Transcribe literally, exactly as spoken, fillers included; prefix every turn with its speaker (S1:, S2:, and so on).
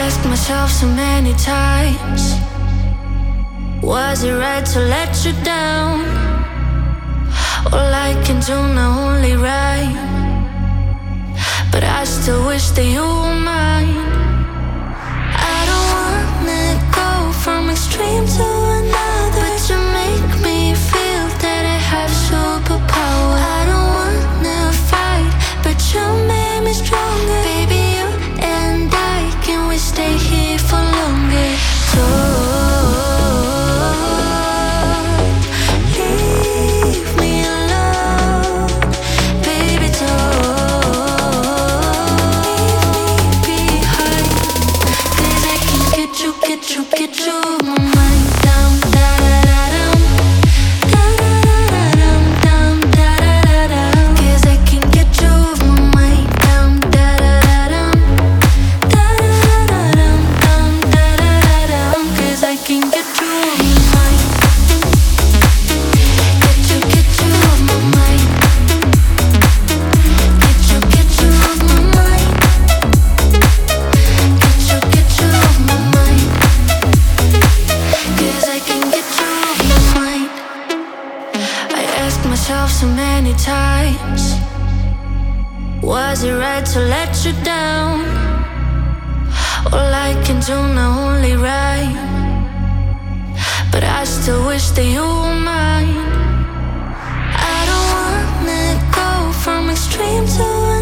S1: asked myself so many times, was it right to let you down? All I can do now only right, but I still wish that you were mine. I don't wanna go from extreme to another, but you make me feel that I have superpower. I don't wanna fight, but you made me stronger. Baby, you and I, can we stay here for longer? Don't leave me alone, baby, don't leave me behind. 'Cause I can get you, get you, get you my mind down, da da da dum, da da da dum, dum, da da da dum. 'Cause I can get you my mind down, da da da dum, da da da dum, dum, da da da dum. 'Cause I can get you my mind, get you, get you my mind, get you, get you my mind, get you, get you my mind. 'Cause I can get you my mind. I asked myself so many times, was it right to let you down? All I can do now only right, but I still wish that you were mine. I don't wanna go from extreme to